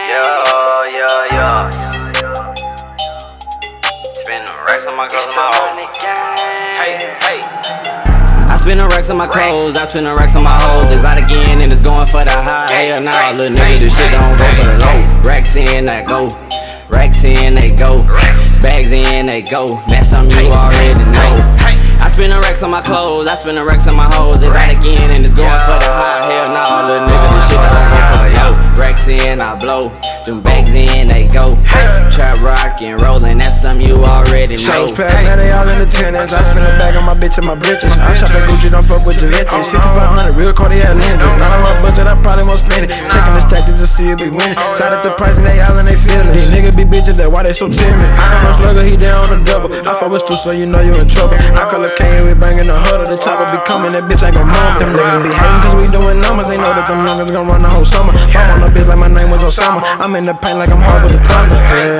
Yeah. Spin racks on my clothes, Hey. I spin the racks on my clothes, I spin the racks on my hoes. Exotic again and it's going for the high. Hell nah, little nigga, this shit don't go for the low. Racks in, I go. Racks in, they go. Bags in, they go. That's something you already know. I spin the racks on my clothes, I spin the racks on my hoes. Exotic again and it's going for the high. Hell nah, little nigga, this shit don't go for the low. Racks in, I blow. Them bags in, they go. Trap rockin', rollin', that's something you already know. Shows packed, now they all in attendance. I spin the bag on my bitch and my britches. I shop at Gucci, don't fuck with Juventus. 6500, real Cartier lenses. Not on my budget, I probably won't spend it. Checking the tactics to see if we win. Shout out the price and they all in they feelings. These niggas be bitches, that's why they so timid. I got no slugger, he down on the double. I fuck with Stu, so you know you in trouble. I call a Kane, we bangin' the huddle. The chopper be coming, that bitch ain't gon' mumble. Them niggas be hating cause we doing numbers. They know that them youngers gon' run the whole summer. I'm on a bitch like my name was Osama. I'm in the paint like I'm hard with the thunder.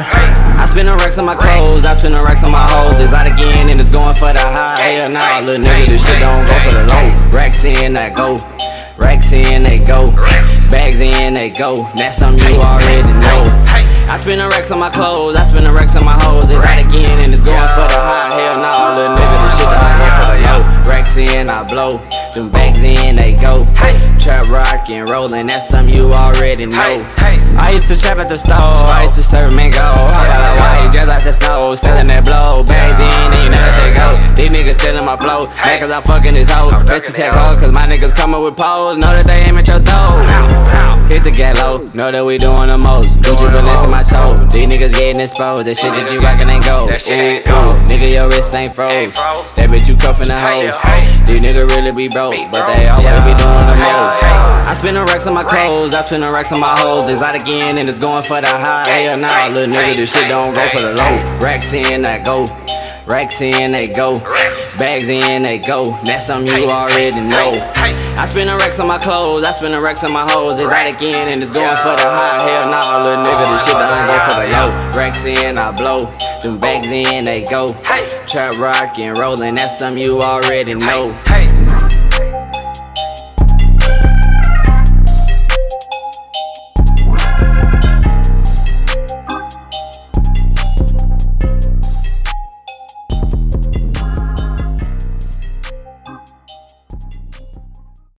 I spin the racks on my clothes, I spin the racks on my hoes. Exotic again and it's going for the high. Hell nah, little nigga, this shit don't go for the low. Racks in, I go. Racks in, they go. Bags in, they go. That's something you already know. I spin the racks on my clothes, I spin the racks on my hoes. Exotic again and it's going for the high. Hell nah, little nigga, this shit don't go for the low. Racks in, I blow. Them bags in, they go. Trap rockin', rollin', that's something you already know. I used to trap at the store, I used to serve mango. How about a white dress like the snow, selling that blow. Bags in, and you know that they go. These niggas stealing my flow, mad cause I'm fucking this hoe. Best to take hold, cause my niggas coming with poles. Know that they aim at your throat. Hit the get low, know that we doing the most. Gucci balance in my toe, these niggas getting exposed. That shit that you rockin' ain't gold. Ooh, nigga, your wrist ain't froze. That bitch you cuffin' the hoe. These niggas really be broke, but they always be doing the most. I spin the racks on my clothes, I spin the racks on my hoes. Exotic again and it's going for the high. Hell nah, little nigga, this shit don't go for the low. Racks in, I go. Racks in, they go. Bags in, they go. That's something you already know. I spin the racks on my clothes, I spin the racks on my hoes. Exotic again and it's going for the high. Hell nah, little nigga, this shit don't go for the low. Racks in, I blow. Them bags in, they go. Trap rockin', rollin', that's something you already know.